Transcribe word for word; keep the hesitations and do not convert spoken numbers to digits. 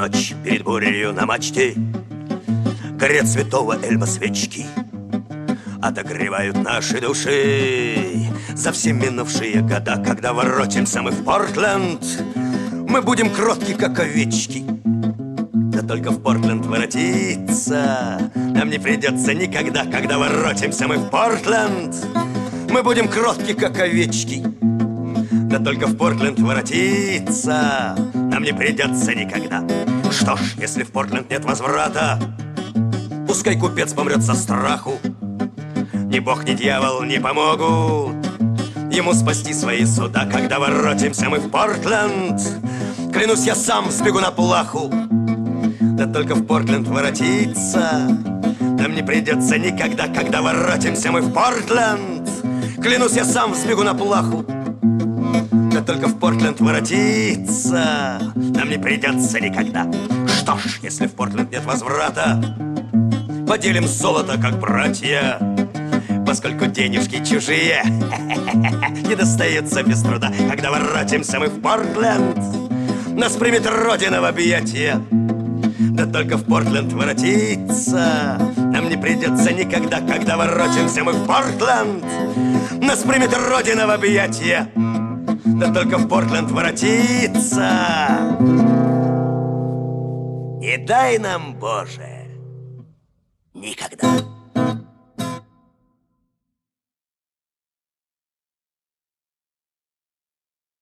ночь перед бурей на мачте горят святого Эльба свечки, отогревают наши души за все минувшие года. Когда воротимся мы в Портленд, мы будем кротки, как овечки. Да только в Портленд воротиться нам не придется никогда. Когда воротимся мы в Портленд, мы будем кротки, как овечки. Да только в Портленд воротиться нам не придется никогда. Что ж, если в Портленд нет возврата, пускай купец помрет со страху. Ни бог, ни дьявол не помогут ему спасти свои суда. Когда воротимся мы в Портленд, клянусь, я сам сбегу на плаху. Да только в Портленд воротиться нам не придется никогда. Когда воротимся мы в Портленд, клянусь, я сам сбегу на плаху. Да только в Портленд воротиться нам не придется никогда. Что ж, если в Портленд нет возврата, поделим золото, как братья, поскольку денежки чужие не достаются без труда. Когда воротимся мы в Портленд, нас примет Родина в объятия. Да только в Портленд воротиться нам не придется никогда. Когда воротимся мы в Портленд, нас примет Родина в объятия. Да только в Портленд воротиться не дай нам, Боже, никогда.